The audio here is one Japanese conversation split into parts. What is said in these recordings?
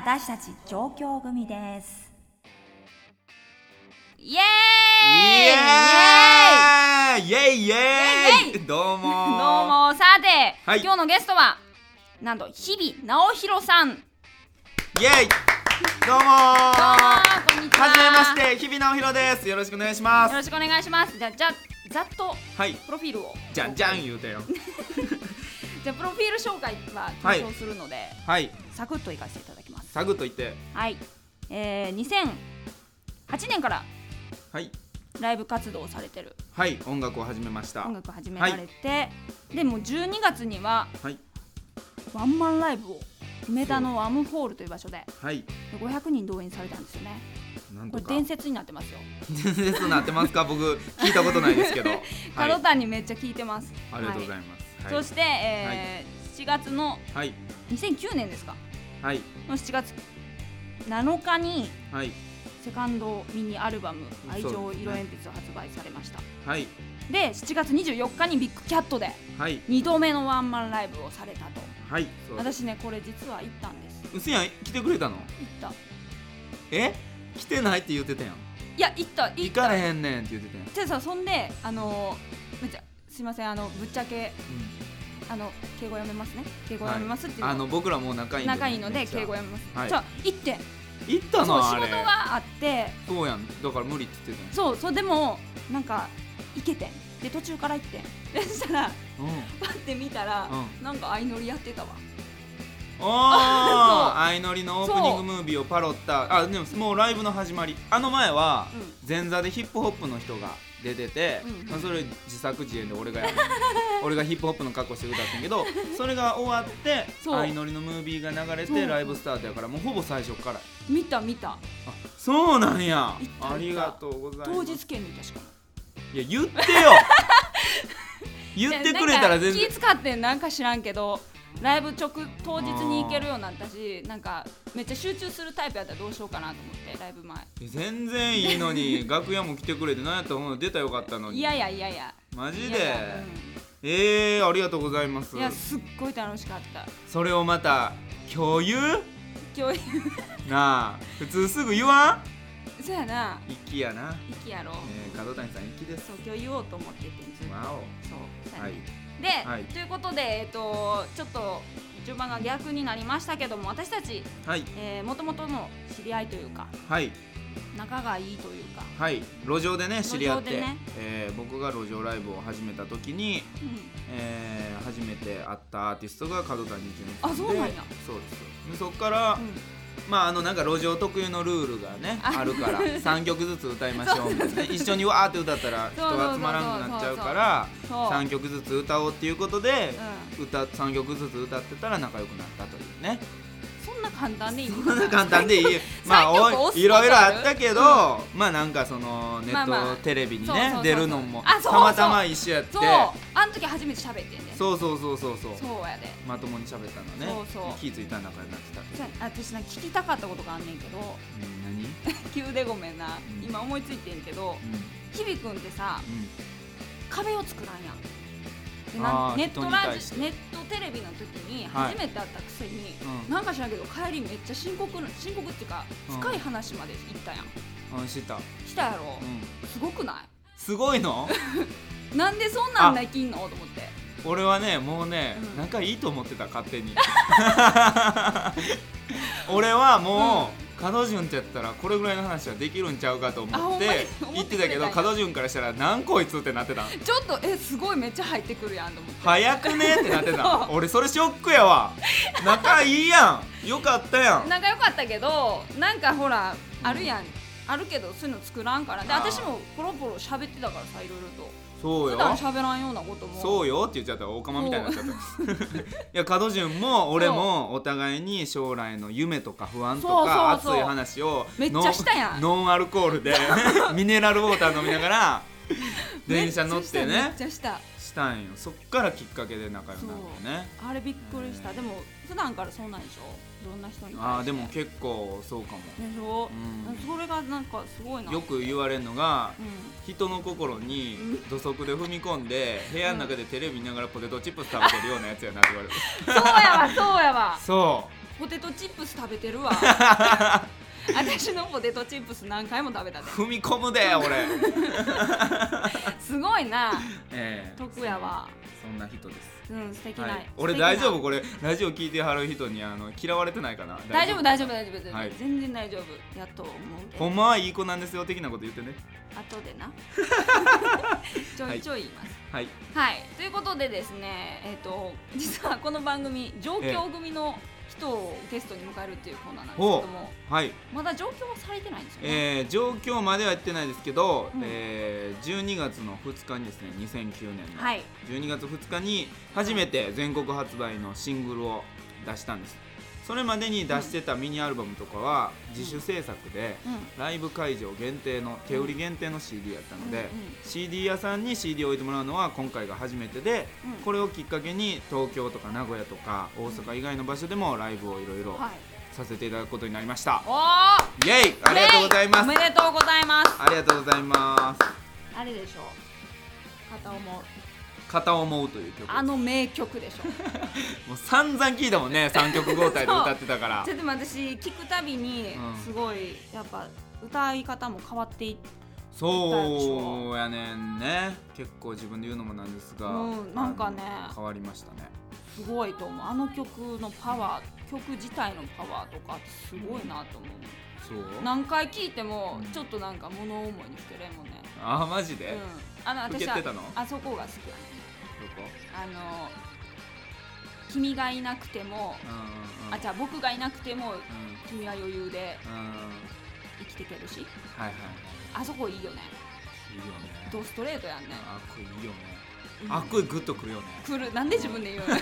私たち上京組です。イエーイイエーイイエーイどうもどうも。さて、 はい、 今日のゲストはなんと日比直弘さん。 イエーイどうもこんにちは。 はじめまして、日比直弘です。よろしくお願いします。 よろしくお願いします。じゃざっとプロフィールを、 じゃんじゃん言うてよじゃあプロフィール紹介は緊張するので、 はい、 サクッといかせていただきます。 サクッと言って、 はい、2008年からライブ活動をされてる。 はい、音楽を始めました。 音楽を始められて、はい、でも12月には、はい、ワンマンライブを梅田のワムホールという場所で、はい、500人動員されたんですよね。なんとかこれ伝説になってますよ。 伝説になってますか？僕聞いたことないですけど角谷にめっちゃ聞いてます。 ありがとうございます。 はい、そして、7月の、はい、2009年ですか、はい、の7月7日に、はい、セカンドミニアルバム「愛情色鉛筆」を発売されました。はい、で7月24日にビッグキャットで2度目のワンマンライブをされたと。はい、私ねこれ実は行ったんです。 うせやん、来てくれたの？行った。来てないって言ってたやん。 いや行かれへんねんって言ってたやん。 じゃあさ、そんでめっちゃすいません、ぶっちゃけ、敬語やめますね。敬語やめますっていうの、 僕らもう仲いいので敬語やめます。じゃあ行ったの？ 仕事があって。 そうやん、だから無理って言ってたやん。そうでもなんか行けてんで、途中から行ってんで、そしたらパッて見たらなんか相乗りやってたわ。 相乗りのオープニングムービーをパロった。でももうライブの始まり、前は前座でヒップホップの人が出てて、それ自作自演で俺がヒップホップの格好して歌ってんけど、それが終わって相乗りのムービーが流れてライブスタートやから、もうほぼ最初から見た。 そうなんや。ありがとうございます。 当日券に確かいや言ってよ言ってくれたら全然。 気使ってなんか知らんけど、ライブ当日に行けるようになったし、なんかめっちゃ集中するタイプやったらどうしようかなと思って、ライブ前全然いいのに楽屋も来てくれて、なんやったら出たらよかったのに。 いやマジで。ありがとうございます。 いや、すっごい楽しかった。 それをまた共有なあ、普通すぐ言わん。 そうやな、 粋やな。 粋やろ。 角谷さん粋です。 そう、今日言おうと思ってて、ずっと。そう、 はい。 で、ということで、ちょっと順番が逆になりましたけども、私たち、もともとの知り合いというか、仲がいいというか、 路上でね知り合って、僕が路上ライブを始めた時に、初めて会ったアーティストが角谷純さんで。 そうなんや。 そうです。そっから、なんか路上特有のルールがねあるから、3曲ずつ歌いましょうみたいなね。一緒にわーって歌ったら人集まらんくなっちゃうから、3曲ずつ歌おうっていうことで、3曲ずつ歌ってたら仲良くなったというね。 そんな簡単でいい？ そんな簡単でいいいろいろあったけど、なんかそのネットテレビにね出るのもたまたま一緒やって、 あの時初めて喋ってんね。 そうそうやで、 まともに喋ったのね。気付いたら仲良くなってた。 私なんか聞きたかったことがあんねんけど。 何？ 急でごめんな、今思いついてんけど、日比くんってさ、壁を作らんやん。ネットテレビの時に初めて会ったくせに、なんか知らんけど帰りめっちゃ深刻っていうか深い話まで行ったやん。したやろ。すごくない？ すごいの？ なんでそんなんできんのと思って。 俺はね、もうね、仲いいと思ってた、勝手に俺はもう角潤ってやったらこれぐらいの話はできるんちゃうかと思って言ってたけど、角潤からしたらなんこいつってなってた。 ちょっとすごいめっちゃ入ってくるやんと思って、 早くねってなってた俺それショックやわ。仲いいやん、よかったやん。 仲良かったけど、なんかほらあるやん、あるけどそういうの作らんから。で、私もポロポロ喋ってたからさ、いろいろと。 そうよ、 普段喋らんようなことも。 そうよって言っちゃったらオカマみたいになっちゃったいや、角潤も俺もお互いに将来の夢とか不安とか熱い話をめっちゃしたやん。 ノンアルコールでミネラルウォーター飲みながら電車乗ってね、 めっちゃしたんよ。そっからきっかけで仲良くなってね。 あれびっくりした。でも普段からそうなんでしょ、いろんな人に対して。 でも結構そうかもでしょ、それがなんかすごいな。 よく言われるのが、人の心に土足で踏み込んで部屋の中でテレビ見ながらポテトチップス食べてるようなやつやなって言われる。 そうやわそうポテトチップス食べてるわ私のポテトチップス何回も食べたで。 踏み込むで俺すごいな、得やわ。 そんな人です。 素敵な、 俺大丈夫？これラジオ聞いてはる人に嫌われてないかな？ 大丈夫、全然大丈夫やと思うで。 ほんまはいい子なんですよ的なこと言ってね。 後でなちょいちょい言います。 はい、 ということでですね、実はこの番組上京組の人をゲストに迎えるっていうコーナーなんですけども、まだ上京はされてないんですよね。 上京まではやってないですけど、12月の2日にですね、2009年の12月2日に初めて全国発売のシングルを出したんです。それまでに出してたミニアルバムとかは自主制作でライブ会場限定の手売り限定の CD やったので、CD 屋さんに CD を置いてもらうのは今回が初めてで、これをきっかけに東京とか名古屋とか大阪以外の場所でもライブをいろいろさせていただくことになりました。イエイ、ありがとうございます。 おめでとうございます。 ありがとうございます。 あれでしょう、 片思うという曲、 名曲でしょもう散々聞いたもんね、3曲交代で歌ってたからちょっと私聞くたびにすごいやっぱ歌い方も変わっていってそうやねんね。結構自分で言うのもなんですが、 なんかね変わりましたね。 すごいと思う。曲のパワー、曲自体のパワーとかすごいなと思う。 そう何回聞いてもちょっとなんか物思いにふけれんもんね。 マジで？ 私はあそこが好きやね。君がいなくても、じゃあ僕がいなくても、君は余裕で生きていけるし、あそこいいよね。 いいよね。 ドストレートやんね。 あっこいいよね。あっこいグッとくるよね。 くる。なんで自分で言うの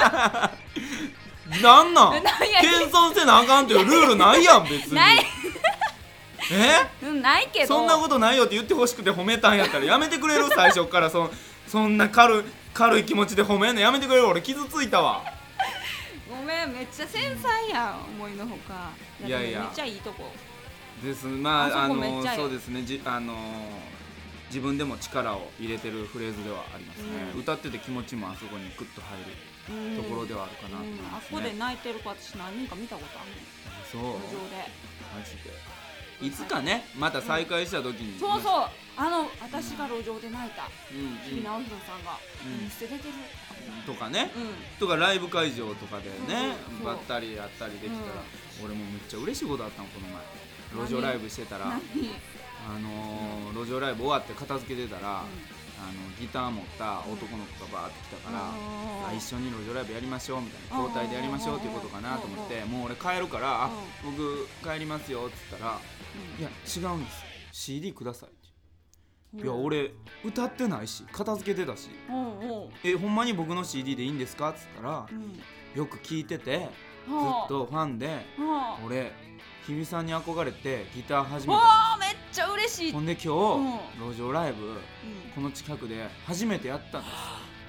なん謙遜せなあかんっていうルールないやん別に。 ないないけど、 そんなことないよって言ってほしくて褒めたんやったらやめてくれる？最初からそんな軽い気持ちで褒めんのやめてくれる？俺傷ついたわ。 ごめん、めっちゃ繊細やん、思いのほか。いやめっちゃいいとこです。そうですね。自分でも力を入れてるフレーズではありますね。歌ってて気持ちもあそこにグッと入るところではあるかなと思いますね。 あそこで泣いてる子私何人か見たことあるね。 そう。 路上で。 マジで。いつかね、また再会した時に、 そう私が路上で泣いた日比直弘さんが捨ててるとかね、とかライブ会場とかでねばったりやったりできたら、俺もめっちゃ嬉しいことあったの。この前路上ライブしてたら、路上ライブ終わって片付けてたら、ギター持った男の子がバーって来たから、一緒に路上ライブやりましょうみたいな、交代でやりましょうっていうことかなと思って、もう俺帰るから僕帰りますよって言ったら、いや違うんです、 CD くださいって。いや俺歌ってないし片付けてたし、ほんまに僕の CD でいいんですかって言ったら、よく聴いててずっとファンで、俺日比さんに憧れてギター始めたんです。 めっちゃ嬉しい。 ほんで今日、路上ライブ、この近くで初めてやったんです。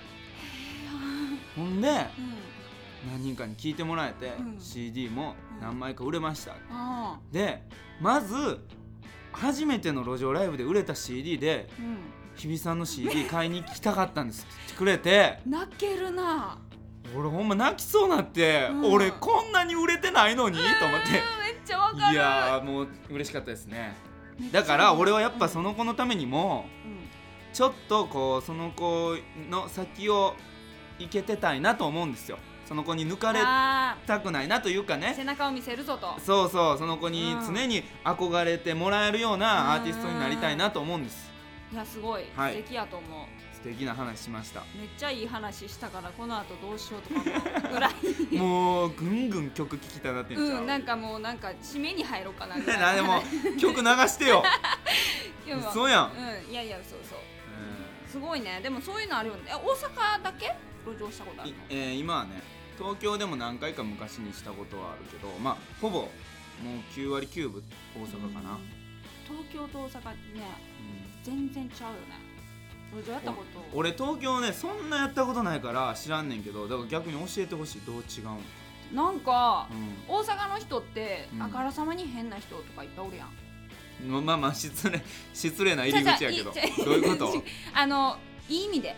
ほんで、何人かに聴いてもらえて、CD も何枚か売れました。でまず初めての路上ライブで売れた CD で、日比さんの CD 買いに来たかったんですって言ってくれて、 泣けるな。 俺ほんま泣きそうなって、俺こんなに売れてないのにと思って、 めっちゃわかる。 いやもう嬉しかったですね。だから俺はやっぱその子のためにも、ちょっとこうその子の先を行けてたいなと思うんですよ。その子に抜かれたくないなというかね、 背中を見せるぞと。 そうその子に常に憧れてもらえるようなアーティストになりたいなと思うんです。 いやすごい、素敵やと思う。 素敵な話しました。 めっちゃいい話したから、この後どうしようとかもぐらいもうぐんぐん曲聴きたなってんちゃう。 なんかもう締めに入ろうかなみたいな。でも曲流してよそうやん。 いやそうすごいね。でもそういうのあるよね。大阪だけ路上したことあるの？ 今はね東京でも何回か昔にしたことはあるけど、ほぼもう9割9分大阪かな。 東京と大阪ね、全然ちゃうよね。路上やったこと。 俺東京ねそんなやったことないから知らんねんけど、だから逆に教えてほしい。どう違うの？ なんか、大阪の人ってあからさまに変な人とかいっぱいおるやん。 失礼な入り口やけどどういうこと？ いい意味で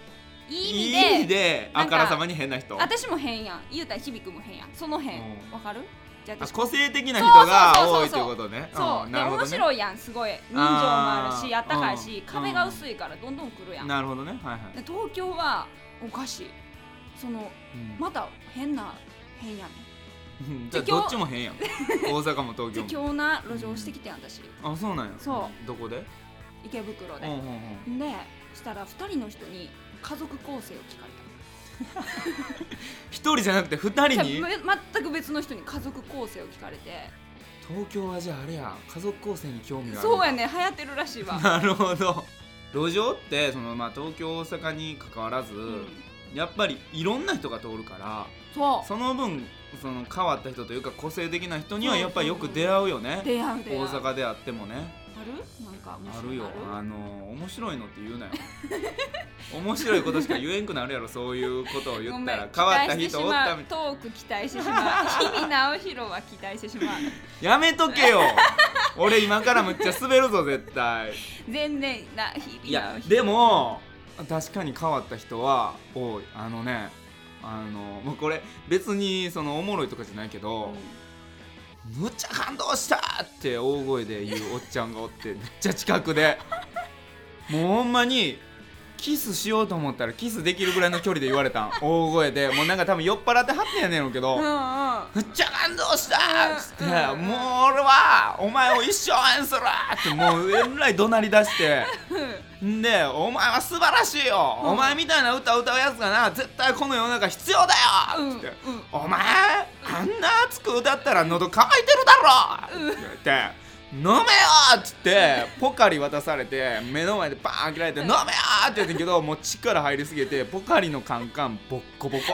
いい意味であからさまに変な人。 私も変やん、言うたら響くも変やん、その変わかる？ じゃあ個性的な人が多いってことね。 そう、で面白いやん、すごい人情もあるし、あったかいし、壁が薄いからどんどん来るやん。 なるほどね。はいはい。 で東京はおかしい、そのまた変な変やねん。じゃあどっちも変やん。大阪も東京も。 今日な路上してきてん私。 あ、そうなんや。 そう。 どこで？ 池袋で。で、したら2人の人に家族構成を聞かれた。 一人じゃなくて2人に？ 全く別の人に家族構成を聞かれて。 東京はじゃああれや、家族構成に興味がある。 そうやね、流行ってるらしいわ。 なるほど。路上ってその、東京大阪に関わらず、やっぱりいろんな人が通るから、その分その変わった人というか個性的な人にはやっぱりよく出会うよね。 出会う。 大阪であってもね。 ある？なんかあるよ。面白いのって言うなよ。面白いことしか言えんくなるやろ、そういうことを言ったら。変わった人おったみたい。 トーク期待してしまう。日々直弘は期待してしまう。 やめとけよ。俺今からむっちゃ滑るぞ絶対。 全然な日々直弘。 いやでも確かに変わった人は多い。もうこれ別にそのおもろいとかじゃないけど、むっちゃ感動したって大声で言うおっちゃんがおって、めっちゃ近くでもうほんまにキスしようと思ったらキスできるぐらいの距離で言われたん。大声でもうなんか多分酔っ払ってはってんやねんけど、むっちゃ感動したっつって、もう俺はお前を一生応援するってもうえらい怒鳴り出してんで、お前は素晴らしいよ、お前みたいな歌を歌うやつがな絶対この世の中必要だよっつって、お前あんな熱く歌ったら喉乾いてるだろって言って飲めよーっつってポカリ渡されて目の前でバーン開けられて飲めよーって言ってんけど、もう力入りすぎてポカリのカンカンボッコボコ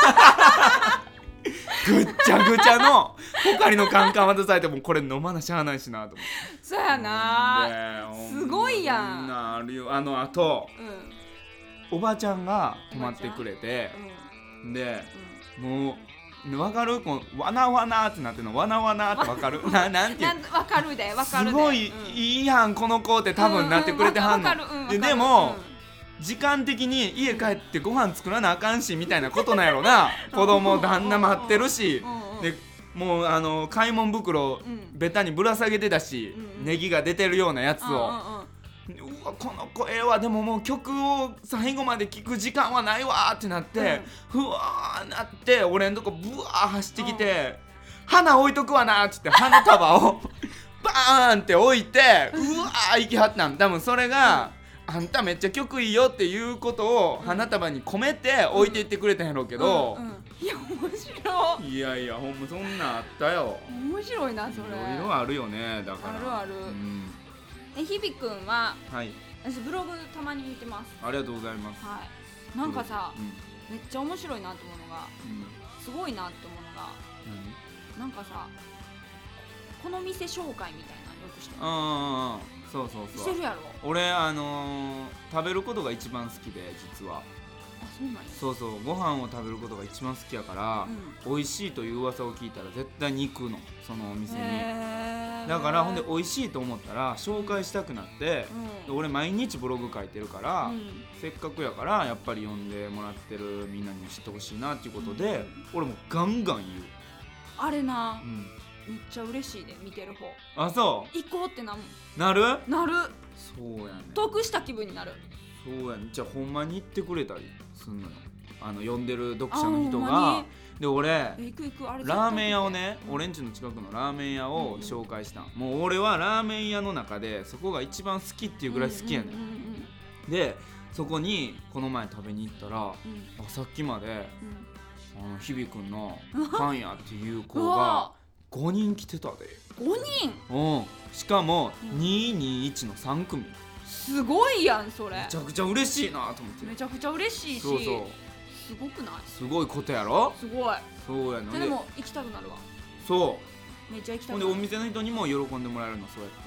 ぐっちゃぐちゃのポカリのカンカン渡されてもこれ飲まなしゃあないしなと思って。 そうやな、すごいやん。 あるよ。あと、おばちゃんが泊まってくれて、で、もうわかる？こうわなわなってなってるの、わなわなってわかる？なんていう？ わかるで、わかるで。 すごいいいやんこの子って多分なってくれてはんの。でも時間的に家帰ってご飯作らなあかんしみたいなことなんやろな。子供旦那待ってるし、でもう買い物袋ベタにぶら下げてたし、ネギが出てるようなやつを。うわこの声はでももう曲を最後まで聴く時間はないわってなって、ふわーなって俺んとこブワー走ってきて、花置いとくわなっつって花束をバーンって置いてうわー行きはったん。多分それがあんためっちゃ曲いいよっていうことを花束に込めて置いていってくれたんやろうけど、 いや面白い。 いやいやほんまそんなんあったよ。 面白いなそれ。 いろいろあるよね。だからあるある。日々くんは、私ブログたまに見てます。 ありがとうございます。 なんかさ、めっちゃ面白いなと思うのが、すごいなって思うのが、なんかさ、この店紹介みたいなのよくしてる。 そうそうそう。 してるやろ。 俺食べることが一番好きで実は。 そうなんや。 そうそう、ご飯を食べることが一番好きやから、美味しいという噂を聞いたら絶対に行くの、そのお店に。だからほんで美味しいと思ったら紹介したくなって、俺毎日ブログ書いてるから、せっかくやからやっぱり読んでもらってるみんなにも知ってほしいなっていうことで、俺もガンガン言う。あれな、めっちゃ嬉しいで、見てる方。 あ、そう行こうってなる。 そうやね。 得した気分になる。 そうやね。じゃあほんまに言ってくれたりすんのよ、読んでる読者の人が。で俺ラーメン屋をね、俺んちの近くのラーメン屋を紹介したん。もう俺はラーメン屋の中でそこが一番好きっていうぐらい好きやねん。でそこにこの前食べに行ったら、さっきまで日々くんのファンやっていう子が5人来てたで。 5人？ しかも221の3組。 すごいやんそれ。 めちゃくちゃ嬉しいなと思って。 めちゃくちゃ嬉しいし、 そうそう、 すごくない？ すごいことやろ。 すごい。 そうやね。 でも行きたくなるわ。 そう、 めっちゃ行きたくなる。ほんでお店の人にも喜んでもらえるの、そうやって、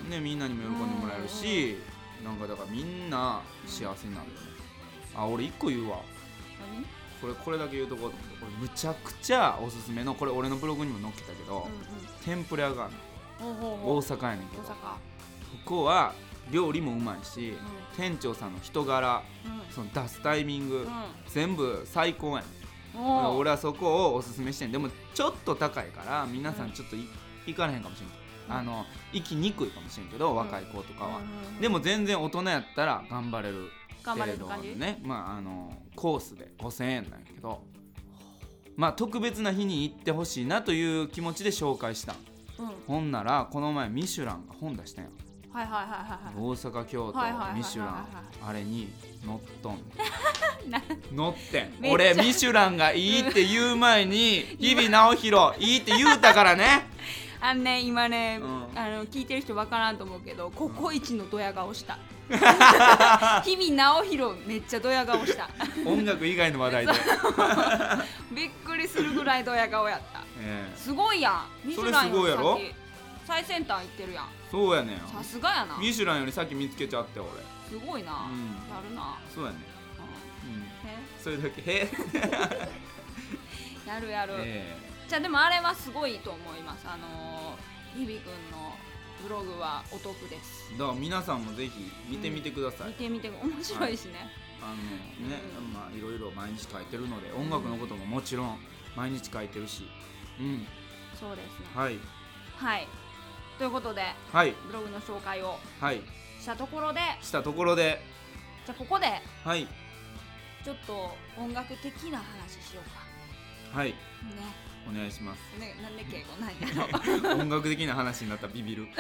ね、みんなにも喜んでもらえるし、なんかだからみんな幸せになるよね。あ、俺1個言うわ。これだけ言うとこうと思って、これむちゃくちゃおすすめの、これ俺のブログにも載っけたけど、天ぷらがあるの。大阪やねんけど、ここは料理もうまいし、店長さんの人柄、その出すタイミング、全部最高やねん。俺はそこをおすすめしてん。でもちょっと高いから皆さんちょっと行かれへんかもしれん。行きにくいかもしれんけど、若い子とかは、でも全然大人やったら頑張れる程度ね。コースで5000円なんやけど、特別な日に行ってほしいなという気持ちで紹介した。ほんならこの前ミシュランが本出したんや。大阪、京都、ミシュラン、あれに乗っとん乗ってん。俺ミシュランがいいって言う前に日々直弘いいって言うたからね。 今ね、聞いてる人分からんと思うけど、ココイチのドヤ顔した日々直弘めっちゃドヤ顔した。 音楽以外の話題でびっくりするぐらいドヤ顔やった。すごいやん。ミシュランより先最先端行ってるやん。 そうやねん。 さすがやな。 ミシュランより先見つけちゃって俺。 すごいな、やるな。 そうやねん。それだけやるやる。じゃあでもあれはすごいと思います。日々くんのブログはお得です。 だから皆さんもぜひ見てみてください。 見てみて、面白いしね。 いろいろ毎日書いてるので、音楽のことももちろん毎日書いてるし、 そうですね。 はいということで、ブログの紹介をしたところで、じゃあここでちょっと音楽的な話しようか。 お願いします。 なんで敬語なんやろ。 音楽的な話になったらビビる。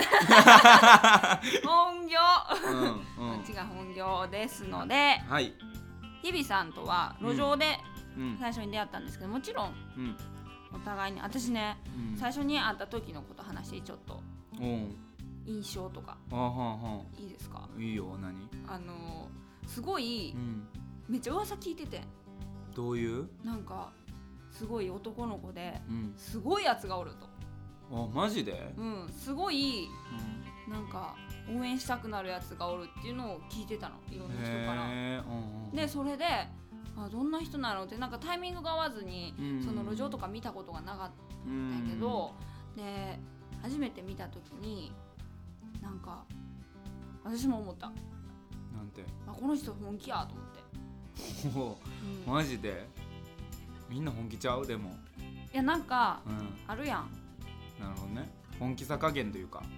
本業、こっちが本業ですので、日々さんとは路上で最初に出会ったんですけど、もちろんお互いに、私ね、最初に会った時のこと話してちょっと印象とかいいですか？ いいよ。何？ すごい、めっちゃ噂聞いてて。 どういう？ なんかすごい男の子で、すごいやつがおると。 マジで？ すごい、なんか応援したくなるやつがおるっていうのを聞いてたの、いろんな人から。でそれでどんな人なのって、なんかタイミングが合わずに、その路上とか見たことがなかったんやけど、で初めて見た時になんか私も思った。 なんて？ この人本気やと思って。 マジで？みんな本気ちゃう？でもいや、なんか、あるやん。 なるほどね。本気さ加減というか、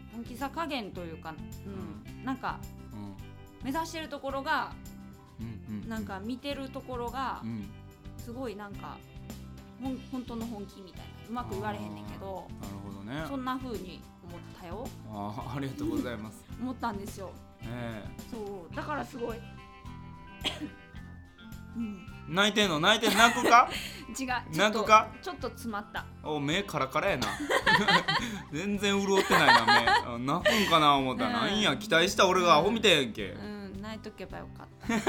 なんか、目指してるところが、なんか見てるところが、すごいなんか本当の本気みたいな、うまく言われへんねんけど。 なるほどね。 そんな風に思ったよ。 ありがとうございます。 思ったんですよ。そうだからすごい泣いてんの？泣くか？ 違う。 泣くか？ ちょっと詰まった。 目カラカラやな。全然潤ってないな、目。泣くんかな思ったら、なんや期待した俺がアホみたいやんけ。 泣いとけばよかった。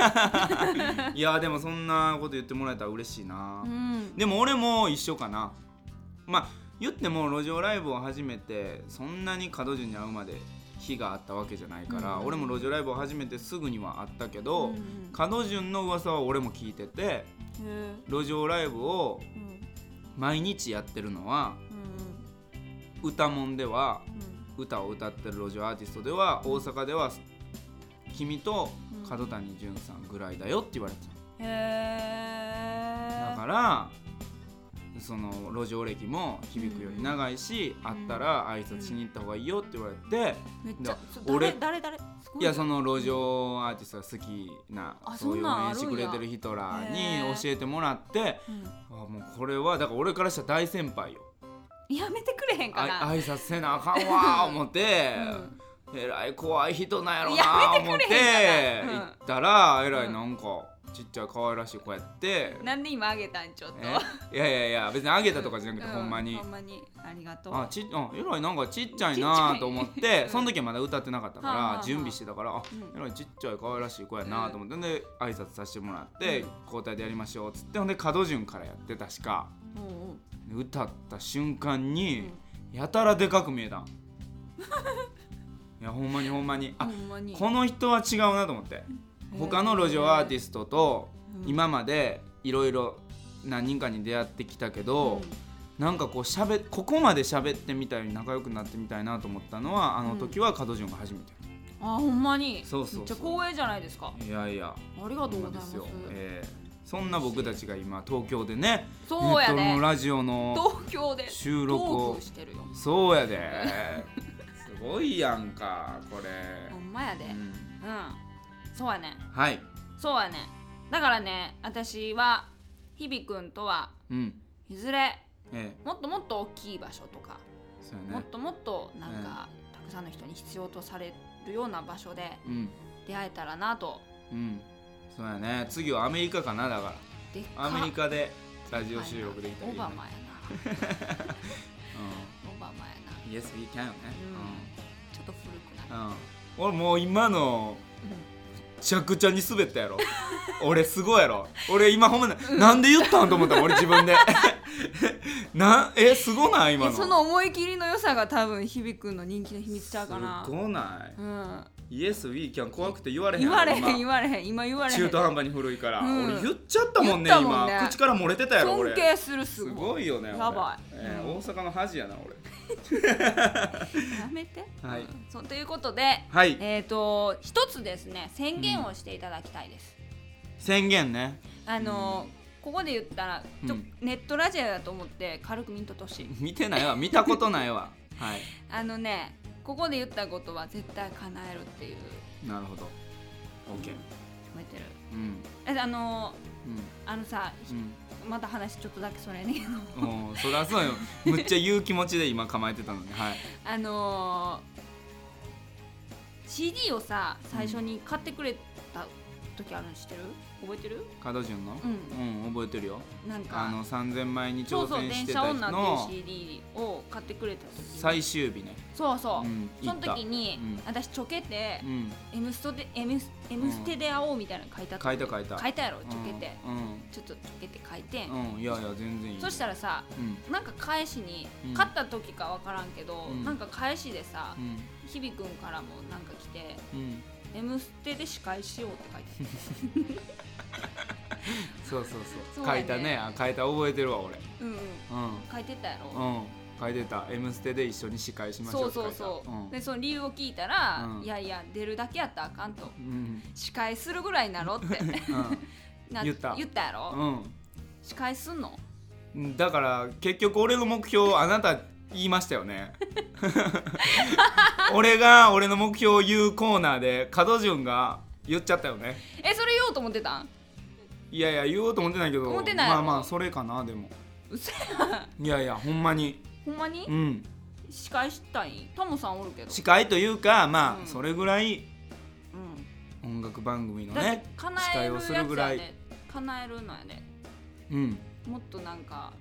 いやでもそんなこと言ってもらえたら嬉しいな。でも俺も一緒かな。言っても路上ライブを始めてそんなに角順に会うまで日があったわけじゃないから、俺も路上ライブを始めてすぐにはあったけど、角順の噂は俺も聞いてて、路上ライブを毎日やってるのは、歌もんでは、歌を歌ってる路上アーティストでは大阪では君と角谷隼さんぐらいだよって言われてた。だからその路上歴も響くより長いし、会ったら挨拶しに行った方がいいよって言われて、 めっちゃ誰いや、その路上アーティストが好きな、そういう応援してくれてる人らに教えてもらって、もうこれはだから俺からしたら大先輩よ。 やめてくれへんかな。 挨拶せなあかんわ思って、えらい怖い人なんやろな思って行ったら、えらいなんかちっちゃい可愛らしい子やって。 なんで今あげたん？ちょっといや別にあげたとかじゃなくて、ほんまにありがとう。 えらいなんかちっちゃいなと思って、その時はまだ歌ってなかったから準備してたから、えらいちっちゃい可愛らしい子やなと思って、で挨拶させてもらって、交代でやりましょうっつって、ほんで角順からやって、確か歌った瞬間にやたらでかく見えたん。いやほんまにこの人は違うなと思って、他の路上アーティストと今までいろいろ何人かに出会ってきたけど、なんかこうここまで喋ってみたいに仲良くなってみたいなと思ったのは、あの時は角順が初めて。 ほんまに。 そうそうそう、 めっちゃ光栄じゃないですか。 いやいや、 ありがとうございます。 そんな僕たちが今東京でね、 そうやで、 ネットのラジオの東京で収録をしてるよ。 そうやですごいやんかこれ。 ほんまやで。そうやね。 はい。 そうやね。だからね、私は日々くんとはいずれ、もっともっと大きい場所とか、もっともっとなんか、たくさんの人に必要とされるような場所で出会えたらなと。 そうやね。次はアメリカかな。だからアメリカでラジオ収録できたらいいね。 オバマやな。オバマやな。 Yes we can ね。 ちょっと古くなる。 俺もう今のめちゃくちゃに滑ったやろ。俺すごいやろ。俺今ほんまなんで言ったんと思ったもん俺自分ですごない今の。 その思い切りの良さが多分日々くんの人気の秘密ちゃうかな。 すごない。Yes we can 怖くて言われへん。 言われへん今言われへん。 中途半端に古いから、俺言っちゃったもんね今。口から漏れてたやろ俺。 尊敬する。すごいよね。 やばい。 大阪の恥やな俺。 やめて。はい。そうということで、一つですね、宣言をしていただきたいです。 宣言ね。 ここで言ったらネットラジオだと思って軽く見んとってほしい。 見てないわ。見たことないわ。はい。 ここで言ったことは絶対叶えるっていう。 なるほど。 OK。 覚えてる？さ、また話ちょっとだけそれね。 そりゃそうよ。むっちゃ言う気持ちで今構えてたのに。はい。 CD をさ最初に買ってくれた時あるの知ってる？覚えてる？ 角順の？覚えてるよ。 なんか 3000枚に挑戦してた人の電車女っていう CD を買ってくれた時に最終日ね。 そう、その時に私ちょけて「Mステで会おう」みたいなの書いたやろ。ちょけてちょっとちょけて書いて。 いやいや全然いい。 そしたらさ、なんか返しに買った時か分からんけど、なんか返しでさ、日々くんからもなんか来て「Mステで司会しよう」って書いてあった。 そう書いたね。書いた覚えてるわ俺。書いてたやろ。 書いてた。 M ステで一緒に司会しましょうって書いた。 そうでその理由を聞いたら、いやいや出るだけやったらあかんと、司会するぐらいなろって言ったやろ。司会すんの？ だから結局俺の目標あなた言いましたよね。俺が俺の目標を言うコーナーで角順が言っちゃったよね。 それ言おうと思ってたん？ いやいや言おうと思ってないけど、 思ってないやろ。 まあそれかな。でもうせや。 いやいやほんまに司会したい。タモさんおるけど司会というかそれぐらい音楽番組のね司会をするぐらい叶えるのやね。もっとなんか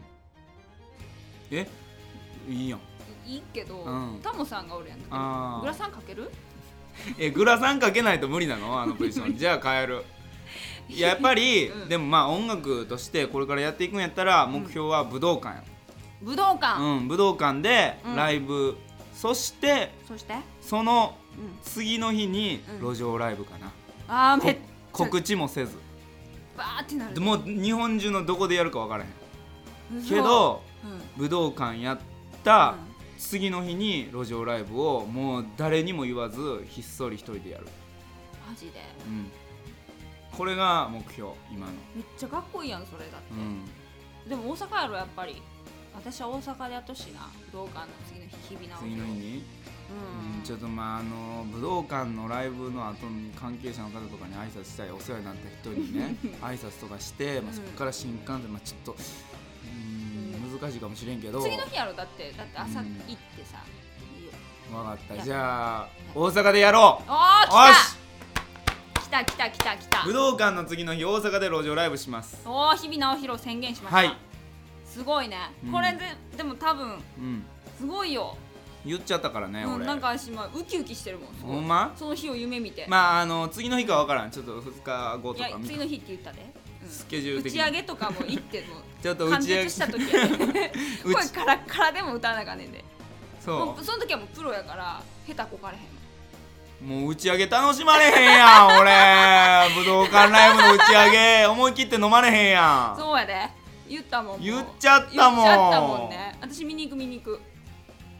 いいやん。 いいけどタモさんがおるやん。グラサンかける？ グラサンかけないと無理なの？あのポジション。じゃあ変える。やっぱりでも音楽としてこれからやっていくんやったら目標は武道館や。 武道館。 武道館でライブ、そしてその次の日に路上ライブかな。告知もせずバーってなる。 もう日本中のどこでやるか分からへんけど、武道館やった次の日に路上ライブをもう誰にも言わずひっそり一人でやる。 マジで？ これが目標今の。 めっちゃかっこいいやんそれだって。でも大阪やろやっぱり。私は大阪でやっとしいな。武道館の次の日日々 次の日にちょっと武道館のライブの後に関係者の方とかに挨拶したい、お世話になった人にね挨拶とかして、そこから新幹線ちょっと難しいかもしれんけど、 次の日やろ。だって朝行ってさ。 分かった。じゃあ大阪でやろう。 おし来た。 武道館の次の日大阪で路上ライブします。 日々直弘宣言しました。すごいね。これでも多分すごいよ。 言っちゃったからね俺。 なんか私ウキウキしてるもん。 ほんま？ その日を夢見て。 次の日か分からん。ちょっと2日後とか。 次の日って言ったで。 スケジュール的に打ち上げとかも行ってもちょっと打ち上げした時やね。声カラッカラでも歌わなあかんねんで。その時はもうプロやから下手こかれへん。 もう打ち上げ楽しまれへんやん俺。武道館ライブの打ち上げ思い切って飲まれへんやん。 そうやで。言ったもん。 言っちゃったもんね。私見に行く。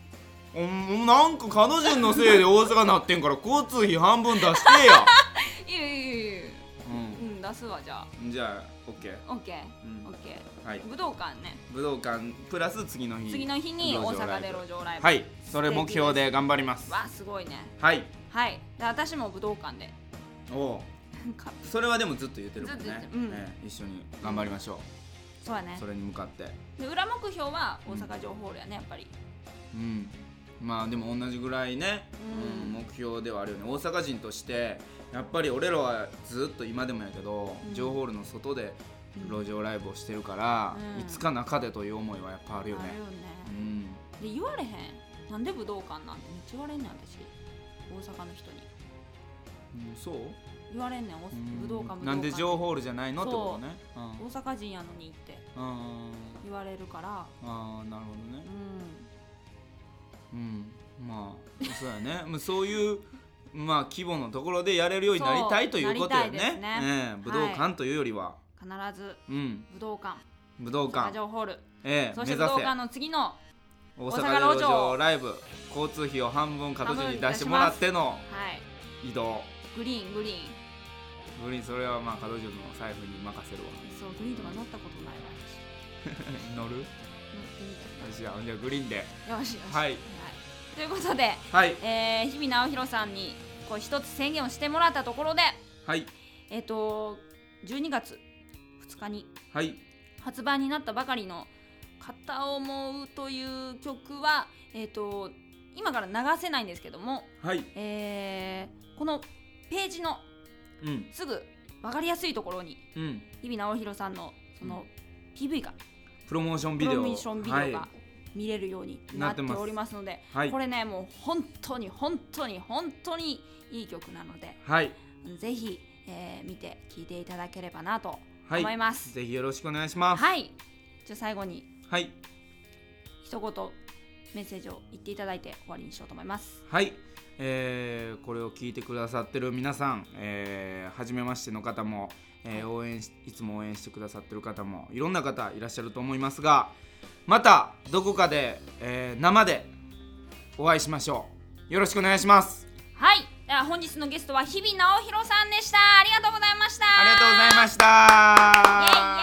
なんか彼女のせいで大阪なってんから交通費半分出してやいい出すわ。じゃあオッケー、はい、 武道館ね。 武道館プラス次の日に大阪で路上ライブ。 はい、それ目標で頑張ります。 わ、すごいね。 はいはい、で私も武道館で。 それはでもずっと言ってるもんね。一緒に頑張りましょう。 そうやね。 それに向かってで裏目標は大阪城ホールやね、やっぱり。 まあでも同じぐらいね、目標ではあるよね。大阪人としてやっぱり俺らはずっと今でもやけど、城ホールの外で路上ライブをしてるから、いつか中でという思いはやっぱあるよね。 で言われへん、なんで武道館なんてめっちゃ言われんねん、私大阪の人に。 そう言われんねん、武道館なんで城ホールじゃないのってことね。 大阪人やのにって言われるから。 なるほどね。まあそうやねそういうまあ規模のところでやれるようになりたいということやね。武道館というよりは必ず武道館、 大阪城ホール、 そして武道館の次の大阪路上ライブ、交通費を半分彼女に出してもらっての移動。 グリーンそれはまあ彼女の財布に任せるわ。 そう、グリーンとか乗ったことないわ。 乗る？乗ってみたい。じゃあグリーンで。 よし。 はい。 ということで、日比直弘さんにこう一つ宣言をしてもらったところで、12月2日に発売になったばかりの片思うという曲は今から流せないんですけども、このページのすぐ分かりやすいところに、日比直弘さんのその PV が、 プロモーションビデオが見れるようになっておりますので、これね、もう本当にいい曲なので、ぜひ、見て聴いていただければなと思います。 ぜひよろしくお願いします。 じゃあ最後に一言メッセージを言っていただいて終わりにしようと思います。これを聞いてくださってる皆さん、初めましての方も、いつも応援してくださってる方もいろんな方いらっしゃると思いますが、またどこかで、生でお会いしましょう。よろしくお願いします。 では本日のゲストは日比直弘さんでした。ありがとうございました。 ありがとうございました。